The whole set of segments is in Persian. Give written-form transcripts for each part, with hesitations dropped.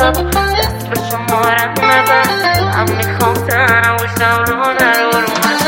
به شمارم نبر هم میخوام تنوشم رو نرو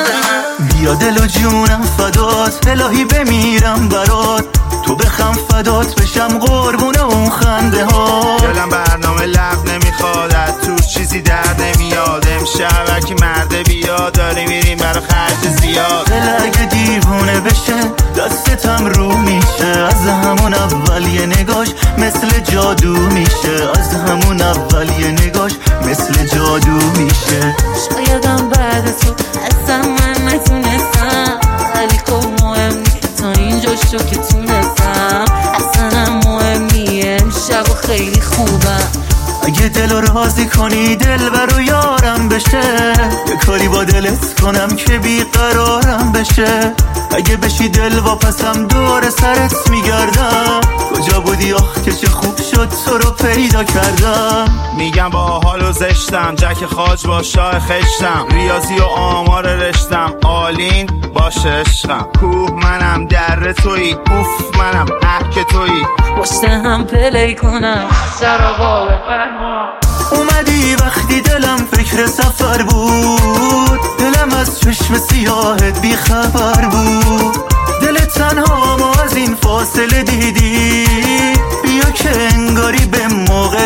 بیا دل و جونم فدات الهی بمیرم برات تو بخم فدات بشم قربون اون خنده ها دلم برنامه لب نمیخواد تو چیزی در نمیاد امشب هرکی مرده بیا داری میریم برا خرج زیاد دل اگه دیوونه بشه دستتم رو میشه از همون اول یه نگاش مثل جادو میشه از همون اول یه نگاش مثل جادو میشه شایدم بعد تو اصلا من نتونستم ولی خب مهم نیست تا اینجا شو که تونستم اصلا مهم نیه امشب و خیلی خوبم اگه دل رو راضی کنی دل برو یارم بشه یه کاری با دلت کنم که بیقرارم بشه اگه بشی دل واپسم دور سرت میگردم کجا بودی آخ که چه خوب شد تو رو پیدا کردم میگم با حال و زشتم جک خاج با شاه خشتم ریاضی و آمار رشتم آلین باشه عشقم کوه منم در تویی اوف منم که تویی پشت هم پلی کنم سرابا بفرما اومدی وقتی دلم فکر سفر بود دلم از چشم سیاهت بیخبر بود دل تنها ما از این فاصله دیدی بیا که انگاری به موقع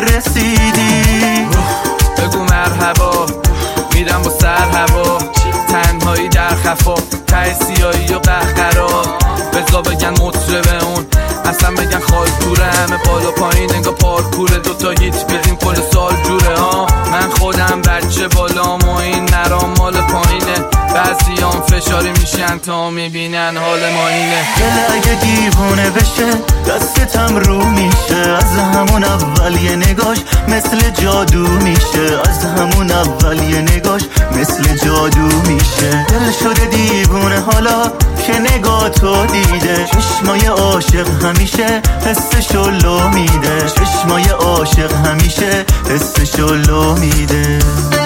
رسیدی بگو مرحبا میرم با سر هوا تنهایی در خفا ته سیاهی و قهقرا بزا بگن مطربه اون اصلا بگن خالکوره همه بالا پایین انگا پارکوره دوتا هیت بیدیم کل سال جوره ها من خودم بچه بالام و این نرام مال پایینه بعضی هم فشاری میشن تا میبینن حال ما اینه دل اگه دیوونه بشه دستتم رو میشه از همون اول یه نگاش مثل جادو میشه از همون اول یه نگاش مثل جادو میشه دل شده دیوونه حالا که نگاه تو دیده چشمای عاشق همیشه حسشو لو میده چشمای عاشق همیشه حسشو لو میده